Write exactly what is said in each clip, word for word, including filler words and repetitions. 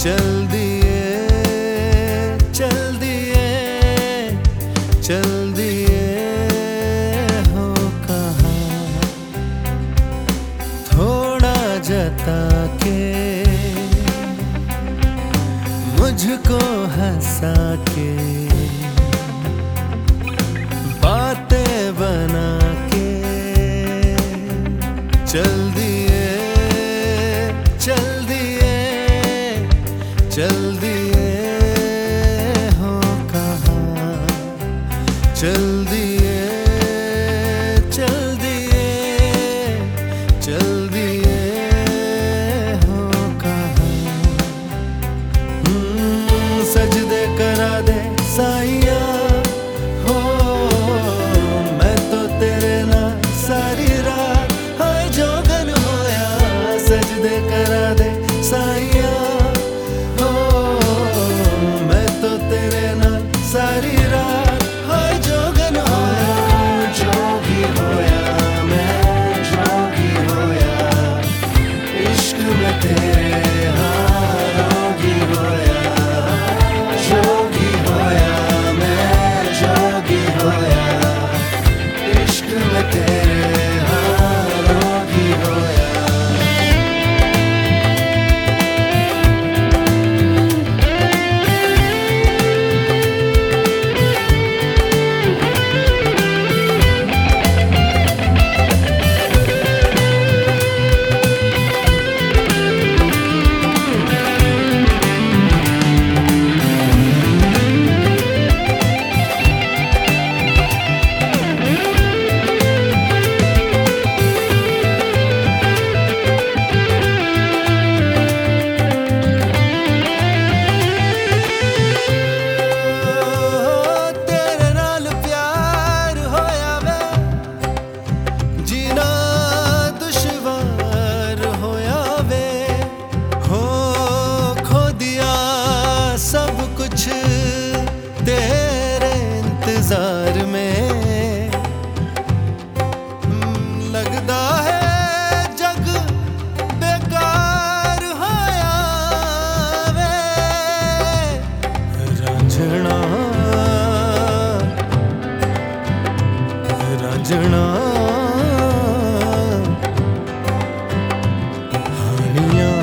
चल दिए चल दिए चल दिए हो कहाँ, थोड़ा जता के मुझको हंसा के, बातें बना के चल दिए चल दिए चल दिए हो कहाँ, चल दिए चल दिए चल दिए हो कहाँ। हम्म, सजदे करा दे साइया हो, मैं तो तेरे ना सारी रात हाय जोगन होया। सजदे करा दे साइया हो, मैं तो तेरे ना सारी रात हाय जोगन होया। जोगी होया मैं जोगी होया, इश्क में तेरे हाँ रोगी होया। जोगी होया मैं जोगी होया, इश्क में तेरे हाँ रोगी होया। तेरे इंतजार में लगदा है जग बेकार होया वे। रांझना रांझना हानिया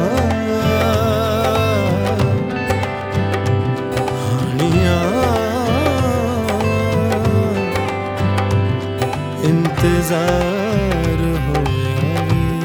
इंतजार होया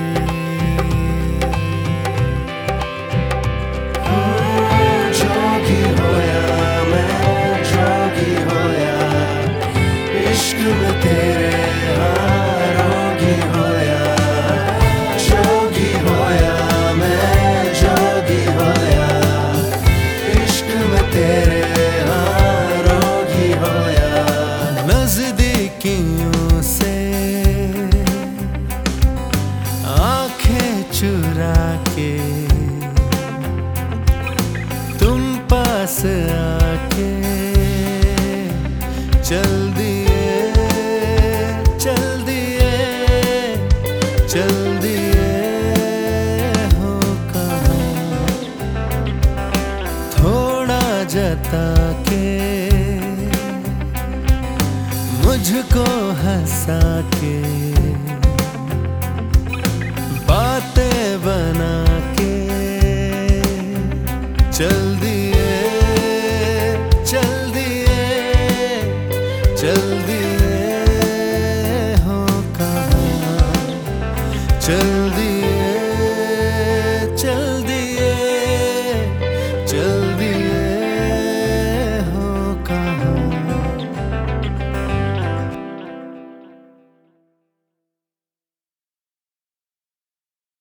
वे। जोगी होया मैं जोगी होया, इश्क में तेरे हाँ रोगी होया। जोगी होया मैं जोगी होया, इश्क में तेरे हाँ रोगी होया। नजदीकियों से आंखें चुरा के तुम पास आके चल दिए चल दिए चल दिए हो कहाँ, थोड़ा जता के मुझको हंसा के, बातें बना के चल दी।